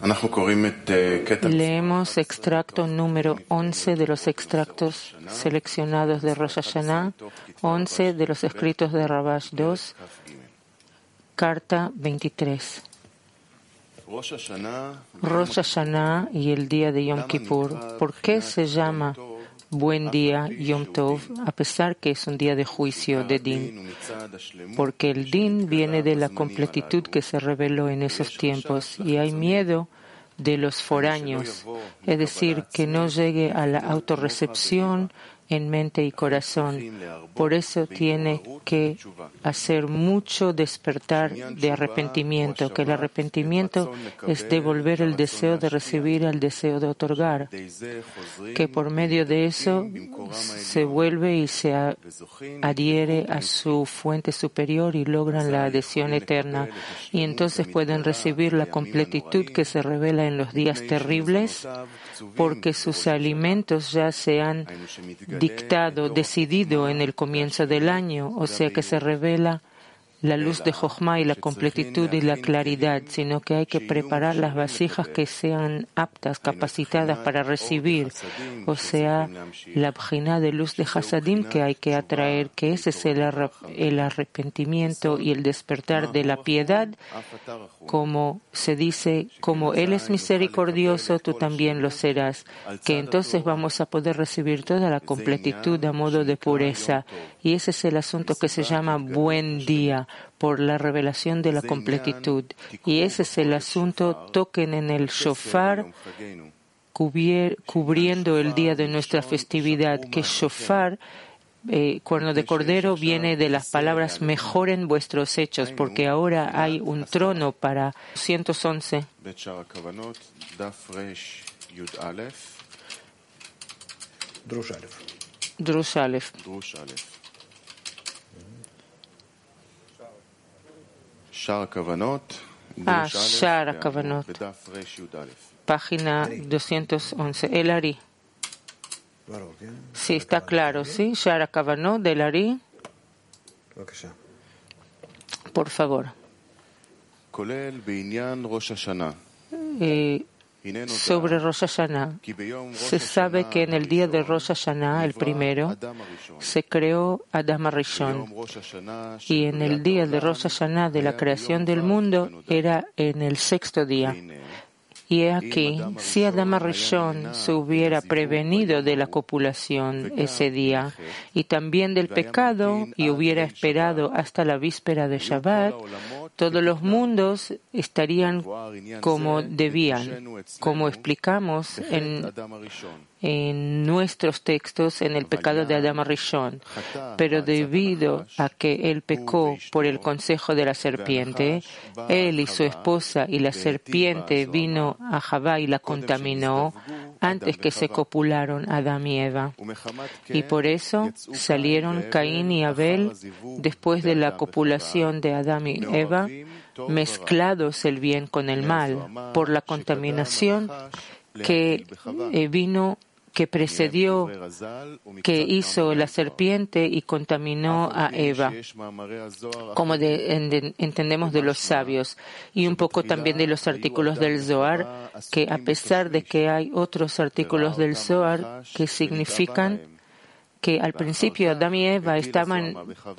Leemos extracto número 11 de los extractos seleccionados de Rosh Hashanah, 11 de los escritos de Rabash 2, carta 23. Rosh Hashanah y el día de Yom Kippur. ¿Por qué se llama buen día, Yom Tov, a pesar que es un día de juicio, de Din? Porque el Din viene de la completitud que se reveló en esos tiempos y hay miedo de los foráneos, es decir, que no llegue a la autorrecepción en mente y corazón. Por eso tiene que hacer mucho despertar de arrepentimiento, que el arrepentimiento es devolver el deseo de recibir al deseo de otorgar, que por medio de eso se vuelve y se adhiere a su fuente superior y logran la adhesión eterna, y entonces pueden recibir la completitud que se revela en los días terribles, porque sus alimentos ya se han decidido en el comienzo del año, o sea que se revela la luz de Jochma y la completitud y la claridad, sino que hay que preparar las vasijas que sean aptas, capacitadas para recibir, o sea, la bjina de luz de Hasadim que hay que atraer, que ese es el arrepentimiento y el despertar de la piedad, como se dice, como Él es misericordioso, tú también lo serás, que entonces vamos a poder recibir toda la completitud a modo de pureza, y ese es el asunto que se llama buen día, por la revelación de la completitud. Y ese es el asunto, toquen en el shofar, cubriendo el día de nuestra festividad, que shofar, cuerno de cordero, viene de las palabras mejoren vuestros hechos, porque ahora hay un trono para 111. Drush Aleph. Shar HaKavanot, página 211. El Ari. Sí, está claro, ¿sí? Shar HaKavanot del Ari. Por favor. Sobre Rosh Hashanah, se sabe que en el día de Rosh Hashanah, el primero, se creó Adam Rishon, y en el día de Rosh Hashanah de la creación del mundo era en el sexto día. Y aquí, si Adam Rishon se hubiera prevenido de la copulación ese día y también del pecado y hubiera esperado hasta la víspera de Shabbat, todos los mundos estarían como debían, como explicamos en nuestros textos en el pecado de Adam Rishon. Pero debido a que él pecó por el consejo de la serpiente, él y su esposa y la serpiente vino a Javá y la contaminó antes que se copularon Adán y Eva. Y por eso salieron Caín y Abel después de la copulación de Adán y Eva, mezclados el bien con el mal, por la contaminación que precedió, que hizo la serpiente y contaminó a Eva, como entendemos de los sabios, y un poco también de los artículos del Zohar, que a pesar de que hay otros artículos del Zohar que significan que al principio Adán y Eva estaban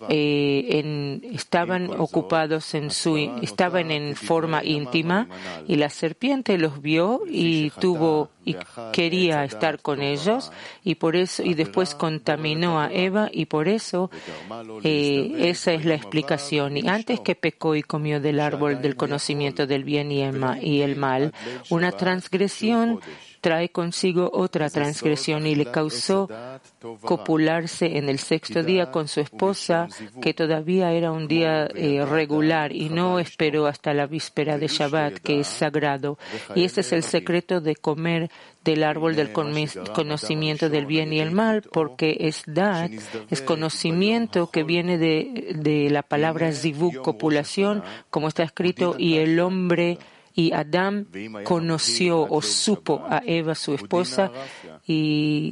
ocupados estaban en forma íntima, y la serpiente los vio y quería estar con ellos, y por eso, y después contaminó a Eva, y por eso esa es la explicación. Y antes que pecó y comió del árbol del conocimiento del bien y el mal, una transgresión trae consigo otra transgresión, y le causó copularse en el sexto día con su esposa, que todavía era un día regular, y no esperó hasta la víspera de Shabbat, que es sagrado. Y ese es el secreto de comer del árbol del conocimiento del bien y el mal, porque es dat, es conocimiento que viene de la palabra zivug, copulación, como está escrito, y el hombre y Adán conoció o supo a Eva, su esposa, y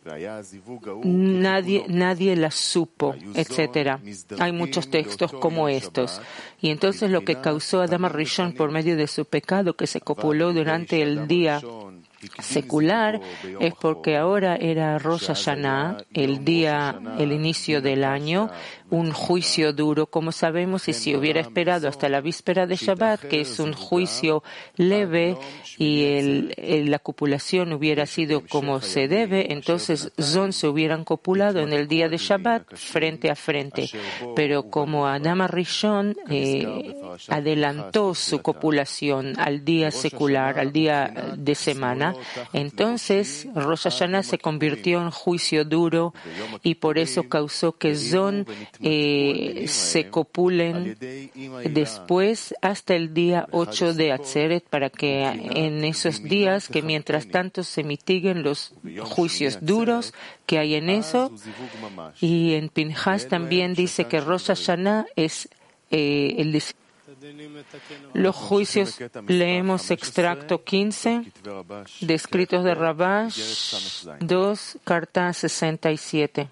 nadie la supo, etc. Hay muchos textos como estos. Y entonces lo que causó Adam Rishon por medio de su pecado, que se copuló durante el día secular, es porque ahora era Rosh Hashanah, el inicio del año, un juicio duro, como sabemos, y si hubiera esperado hasta la víspera de Shabbat, que es un juicio leve, y la copulación hubiera sido como se debe, entonces Zon se hubieran copulado en el día de Shabbat frente a frente. Pero como Adam Rishon adelantó su copulación al día secular, al día de semana, entonces Rosh Hashanah se convirtió en juicio duro y por eso causó que Zon se copulen después hasta el día 8 de Atzeret, para que en esos días, que mientras tanto se mitiguen los juicios duros que hay en eso. Y en Pinhas también dice que Rosh Hashanah es los juicios. Leemos extracto 15 de escritos de Rabash 2, carta 67.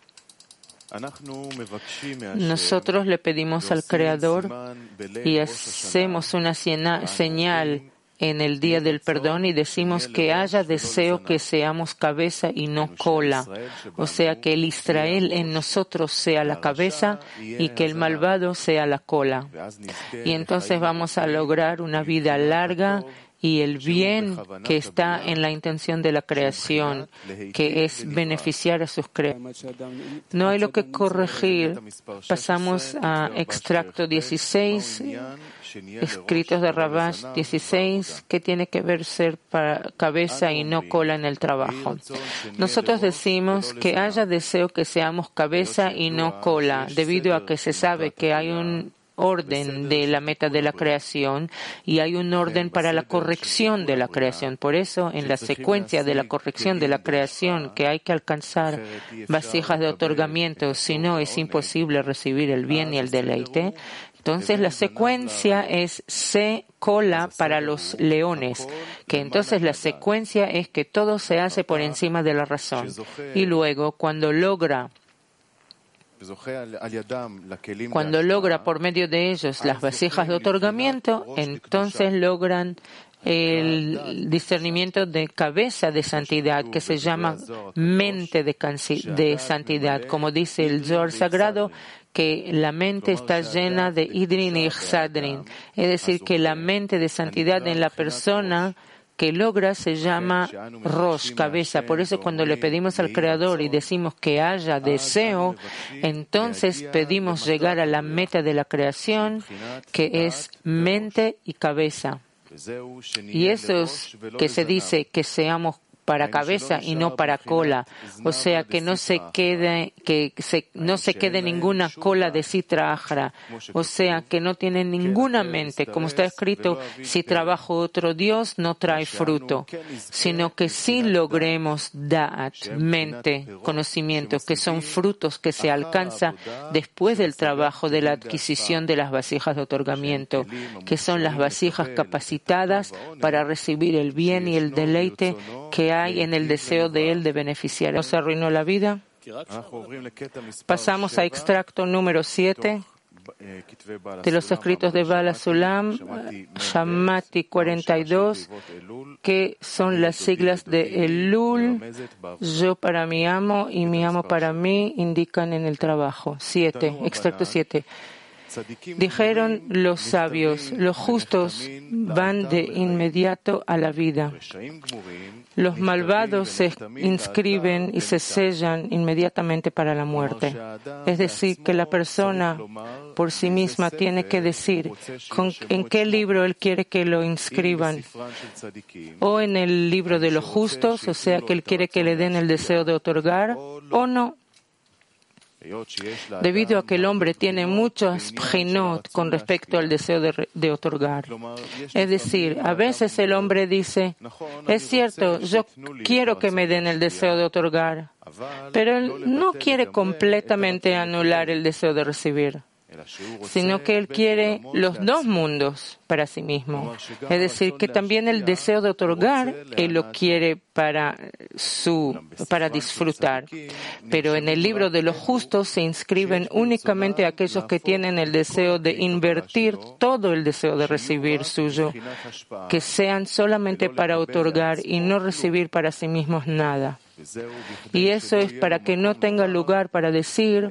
Nosotros le pedimos al Creador y hacemos una señal en el día del perdón y decimos que haya deseo que seamos cabeza y no cola, o sea, que el Israel en nosotros sea la cabeza y que el malvado sea la cola. Y entonces vamos a lograr una vida larga y el bien que está en la intención de la creación, que es beneficiar a sus creadores. No hay lo que corregir. Pasamos a extracto 16, escritos de Rabash 16, que tiene que ver ser para cabeza y no cola en el trabajo. Nosotros decimos que haya deseo que seamos cabeza y no cola, debido a que se sabe que hay un orden de la meta de la creación y hay un orden para la corrección de la creación. Por eso, en la secuencia de la corrección de la creación, que hay que alcanzar vasijas de otorgamiento, si no es imposible recibir el bien y el deleite. Entonces la secuencia es C cola para los leones, que entonces la secuencia es que todo se hace por encima de la razón. Y luego, cuando logra por medio de ellos las vasijas de otorgamiento, entonces logran el discernimiento de cabeza de santidad, que se llama mente de santidad. Como dice el Zohar Sagrado, que la mente está llena de Idrin y Ixadrin, es decir, que la mente de santidad en la persona que logra se llama Rosh, cabeza. Por eso cuando le pedimos al Creador y decimos que haya deseo, entonces pedimos llegar a la meta de la creación, que es mente y cabeza. Y eso es que se dice que seamos para cabeza y no para cola, o sea, que no se quede ninguna cola de Sitra Achra, o sea, que no tiene ninguna mente, como está escrito, si trabajo otro Dios no trae fruto, sino que sí logremos Da'at, mente, conocimiento, que son frutos que se alcanza después del trabajo de la adquisición de las vasijas de otorgamiento, que son las vasijas capacitadas para recibir el bien y el deleite que hay en el deseo de él de beneficiar. ¿Nos arruinó la vida? Pasamos a extracto número 7 de los escritos de Bala Sulam, Shammati 42, que son las siglas de Elul, yo para mi amo y mi amo para mí, indican en el trabajo. 7, extracto 7. Dijeron los sabios, los justos van de inmediato a la vida. Los malvados se inscriben y se sellan inmediatamente para la muerte. Es decir, que la persona por sí misma tiene que decir en qué libro él quiere que lo inscriban. O en el libro de los justos, o sea, que él quiere que le den el deseo de otorgar, o no. Debido a que el hombre tiene muchos prinot con respecto al deseo de otorgar. Es decir, a veces el hombre dice, es cierto, yo quiero que me den el deseo de otorgar, pero él no quiere completamente anular el deseo de recibir. sino que Él quiere los dos mundos para sí mismo. Es decir, que también el deseo de otorgar, Él lo quiere para disfrutar. Pero en el libro de los justos se inscriben únicamente aquellos que tienen el deseo de invertir todo el deseo de recibir suyo, que sean solamente para otorgar y no recibir para sí mismos nada. Y eso es para que no tenga lugar para decir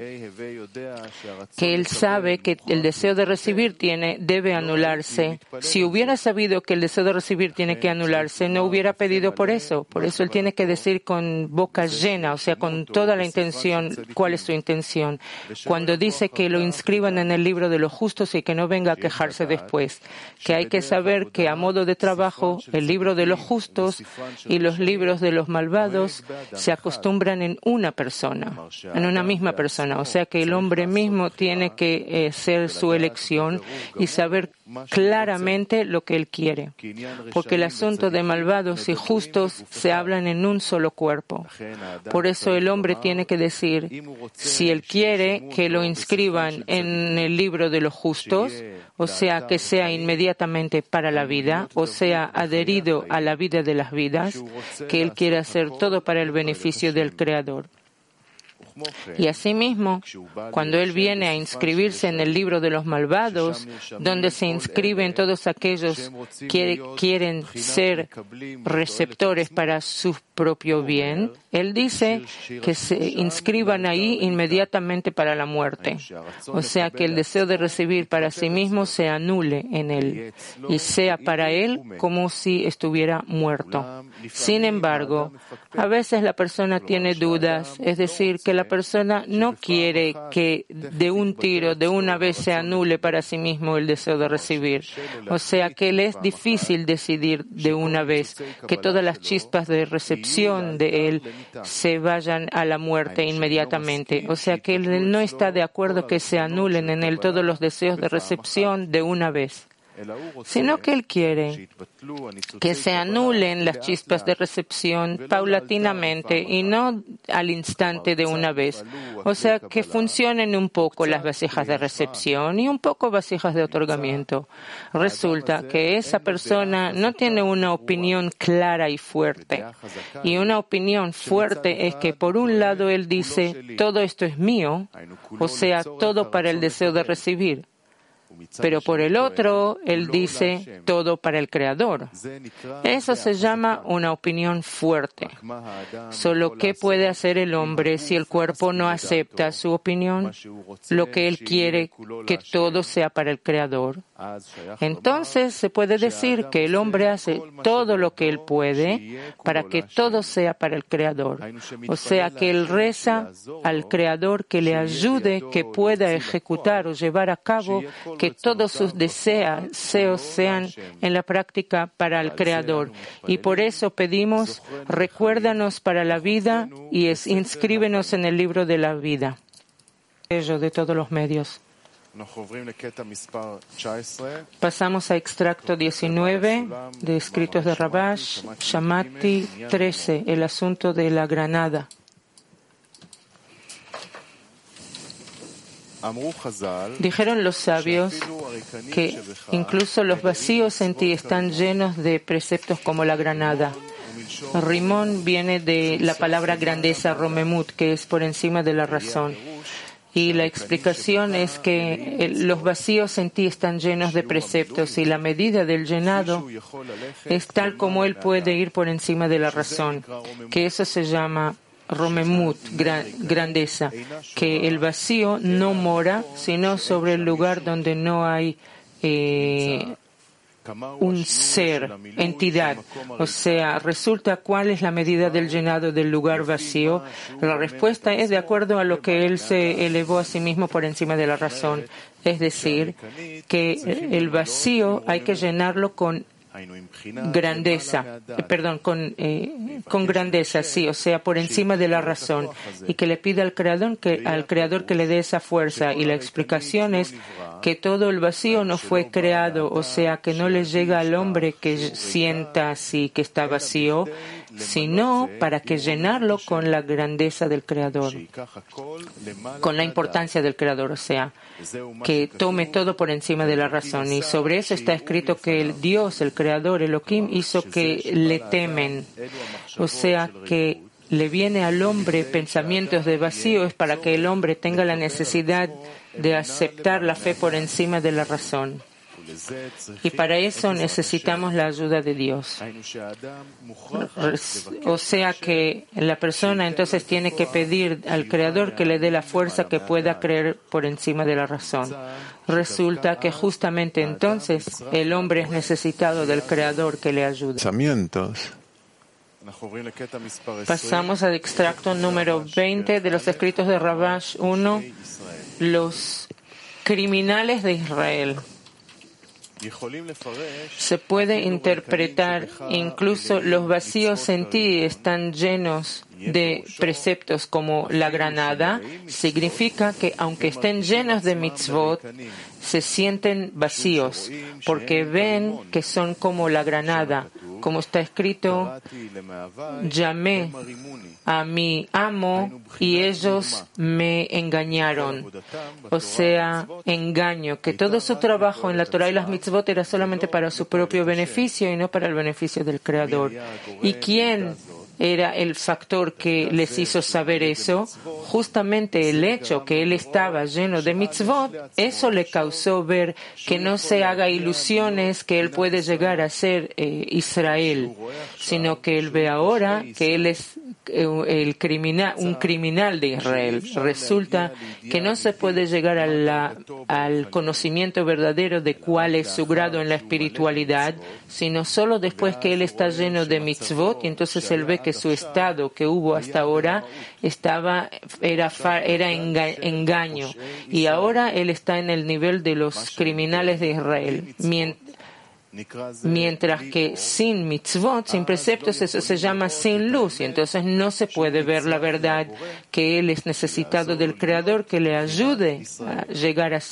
que él sabe que el deseo de recibir debe anularse. Si hubiera sabido que el deseo de recibir tiene que anularse, no hubiera pedido por eso. Por eso él tiene que decir con boca llena, o sea, con toda la intención, cuál es su intención. Cuando dice que lo inscriban en el libro de los justos y que no venga a quejarse después. Que hay que saber que a modo de trabajo, el libro de los justos y los libros de los malvados se acostumbran en una persona, en una misma persona. O sea que el hombre mismo tiene que ser su elección y saber claramente lo que él quiere. Porque el asunto de malvados y justos se hablan en un solo cuerpo. Por eso el hombre tiene que decir, si él quiere que lo inscriban en el libro de los justos, o sea, que sea inmediatamente para la vida, o sea, adherido a la vida de las vidas, que él quiere hacer todo para el beneficio del Creador. Y asimismo, cuando él viene a inscribirse en el libro de los malvados, donde se inscriben todos aquellos que quieren ser receptores para su propio bien, él dice que se inscriban ahí inmediatamente para la muerte. O sea, que el deseo de recibir para sí mismo se anule en él y sea para él como si estuviera muerto. Sin embargo, a veces la persona tiene dudas, es decir, que la persona no quiere que de un tiro, de una vez, se anule para sí mismo el deseo de recibir. O sea, que le es difícil decidir de una vez que todas las chispas de recepción de él se vayan a la muerte inmediatamente. O sea, que él no está de acuerdo que se anulen en él todos los deseos de recepción de una vez, sino que él quiere que se anulen las chispas de recepción paulatinamente y no al instante de una vez. O sea, que funcionen un poco las vasijas de recepción y un poco vasijas de otorgamiento. Resulta que esa persona no tiene una opinión clara y fuerte. Y una opinión fuerte es que, por un lado, él dice, todo esto es mío, o sea, todo para el deseo de recibir. Pero por el otro, él dice todo para el Creador. Eso se llama una opinión fuerte. Solo, ¿qué puede hacer el hombre si el cuerpo no acepta su opinión? Lo que él quiere, que todo sea para el Creador. Entonces se puede decir que el hombre hace todo lo que él puede para que todo sea para el Creador. O sea, que él reza al Creador que le ayude, que pueda ejecutar o llevar a cabo que todos sus deseos sean en la práctica para el Creador. Y por eso pedimos, recuérdanos para la vida y inscríbenos en el libro de la vida. Ello de todos los medios. Pasamos a extracto 19 de escritos de Rabash, Shamati 13, el asunto de la granada. Dijeron los sabios que incluso los vacíos en ti están llenos de preceptos como la granada. Rimón viene de la palabra grandeza, romemut, que es por encima de la razón. Y la explicación es que los vacíos en ti están llenos de preceptos y la medida del llenado es tal como él puede ir por encima de la razón, que eso se llama romemut, grandeza, que el vacío no mora sino sobre el lugar donde no hay un ser, entidad. O sea, resulta, ¿cuál es la medida del llenado del lugar vacío? La respuesta es de acuerdo a lo que él se elevó a sí mismo por encima de la razón. Es decir, que el vacío hay que llenarlo con grandeza, con grandeza, sí, o sea, por encima de la razón, y que le pida al Creador que le dé esa fuerza. Y la explicación es que todo el vacío no fue creado, o sea, que no le llega al hombre que sienta así que está vacío, sino para que llenarlo con la grandeza del Creador, con la importancia del Creador, o sea, que tome todo por encima de la razón. Y sobre eso está escrito que el Dios, el Creador, Elohim, hizo que le temen, o sea, que le viene al hombre pensamientos de vacío, es para que el hombre tenga la necesidad de aceptar la fe por encima de la razón. Y para eso necesitamos la ayuda de Dios. O sea que la persona entonces tiene que pedir al Creador que le dé la fuerza que pueda creer por encima de la razón. Resulta que justamente entonces el hombre es necesitado del Creador que le ayude. Pasamos al extracto número 20 de los escritos de Rabash 1, los criminales de Israel. Se puede interpretar incluso los vacíos en ti están llenos de preceptos como la granada. Significa que aunque estén llenos de mitzvot, se sienten vacíos porque ven que son como la granada. Como está escrito, llamé a mi amo y ellos me engañaron. O sea, engaño, que todo su trabajo en la Torah y las mitzvot era solamente para su propio beneficio y no para el beneficio del Creador. ¿Y quién era el factor que les hizo saber eso? Justamente el hecho que él estaba lleno de mitzvot, eso le causó ver que no se haga ilusiones que él puede llegar a ser Israel, sino que él ve ahora que él es un criminal de Israel. Resulta que no se puede llegar al conocimiento verdadero de cuál es su grado en la espiritualidad, sino solo después que él está lleno de mitzvot, y entonces él ve que su estado que hubo hasta ahora era engaño, y ahora él está en el nivel de los criminales de Israel. Mientras que sin mitzvot, sin preceptos, eso se llama sin luz, y entonces no se puede ver la verdad, que él es necesitado del Creador que le ayude a llegar a